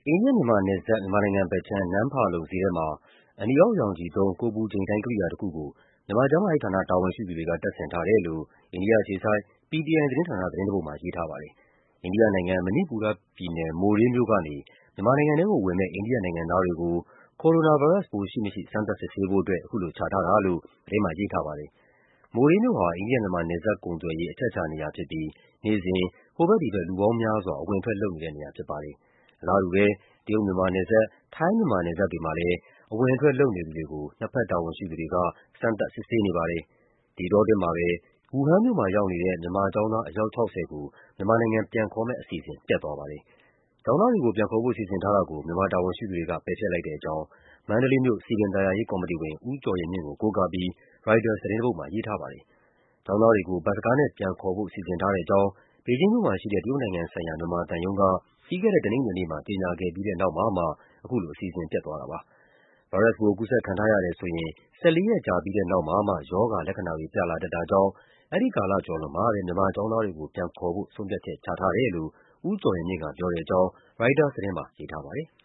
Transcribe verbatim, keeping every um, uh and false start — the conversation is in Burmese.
အိန္ဒိယ-မြန်မာနယ်စပ် မြန်မာနိုင်ငံဘက်ခြမ်း နမ်းဖာလုံဈေးထဲမှာ အနီအောက်ရောင်ခြည်သုံး ကိုယ်ပူချိန်တိုင်းကိရိယာတခုကို မြန်မာကျန်းမာရေးဌာန တာဝန်ရှိသူတွေက တပ်ဆင်ထားတယ်လို့ အိန္ဒိယအခြေစိုက် ပီတီအိုင်သတင်းဌာန သတင်းတပုဒ်မှာ ရေးထားပါတယ်။ အိန္ဒိယနိုင်ငံ၊ မဏိပူရပြည်နယ်၊ မိုရေးမြို့ကနေ မြန်မာနိုင်ငံထဲကိုဝင်မယ့် အိန္ဒိယနိုင်ငံသားတွေကို ကိုရိုနာဗိုင်းရပ်စ်ပိုး ရှိမရှိ စမ်းသပ်စစ်ဆေးဖို့အတွက် အခုလိုချထားတာလို့ သတင်းမှာရေးထားပါတယ်။ မိုရေးမြို့ဟာ အိန္ဒိယ-မြန်မာ နယ်စပ်ကုန်သွယ်ရေး အချက်အချာနေရာဖြစ်ပြီး နေ့စဉ် ဟိုဘက်ဒီဘက် လူပေါင်းများစွာ အဝင်အထွက်လုပ်နေတဲ့နေရာဖြစ်ပါတယ်။ အလားတူပဲ တရုတ်-မြန်မာနယ်စပ်၊ ထိုင်း-မြန်မာနယ်စပ်တွေမှာလည်း အဝင်အထွက်လုပ်နေသူတွေကို နှစ်ဘက်တာဝန်ရှိသူတွေက စမ်းသပ်စစ်ဆေးနေပါတယ်။ ဒီအတောအတွင်းမှာပဲ ဝူဟန်မြို့မှာရောက်နေတဲ့ မြန်မာကျောင်းသား အယောက် ခြောက်ဆယ်ကို မြန်မာနိုင်ငံပြန်ခေါ်မယ့်အစီအစဉ် ပျက်သွားပါတယ်။ ကျောင်းသားတွေကို ပြန်ခေါ်ဖို့ စီစဉ်ထားတာကို မြန်မာတာဝန်ရှိသူတွေက ပယ်ဖျက်လိုက်တဲ့အကြောင်း မန္တလေးမြို့၊ စည်ပင်သာယာရေးကော်မတီဝင် ဦးကျော်ရင်မြင့်ကို ကိုးကားပြီး ရိုက်တာသတင်းတပုဒ်မှာ ရေးထားပါတယ်။ ကျောင်းသားတွေကို ဘတ်စ်ကားနဲ့ပြန်ခေါ်ဖို့ စီစဉ်ထားတဲ့အကြောင်း ဘေဂျင်းမြို့မှာရှိတဲ့ တရုတ်နိုင်ငံဆိုင်ရာ မြန်မာသံရုံးက ပြီးခဲ့တဲ့ တနင်္ဂနွေနေ့မှာ ကြေညာခဲ့ပြီးတဲ့နောက်မှာမှ အခုလို အစီအစဉ် ပျက်သွားတာပါ။ ဗိုင်းရပ်စ်ပိုး ကူးစက်ခံထားရတယ်ဆိုရင် ၁၄ ရက်ကြာပြီးတဲ့နောက်မှာမှ ရောဂါလက္ခဏာတွေ ပြလာတတ်တာကြောင့် အဲဒီကာလကျော်လွန်မှပဲ မြန်မာကျောင်းသားတွေကို ပြန်ခေါ်ဖို့ ဆုံးဖြတ်ချက်ချထားတယ်လို့ ဦးကျော်ရင်မြင့်ကပြောတဲ့အကြောင်း ရိုက်တာသတင်းမှာ ရေးထားပါတယ်။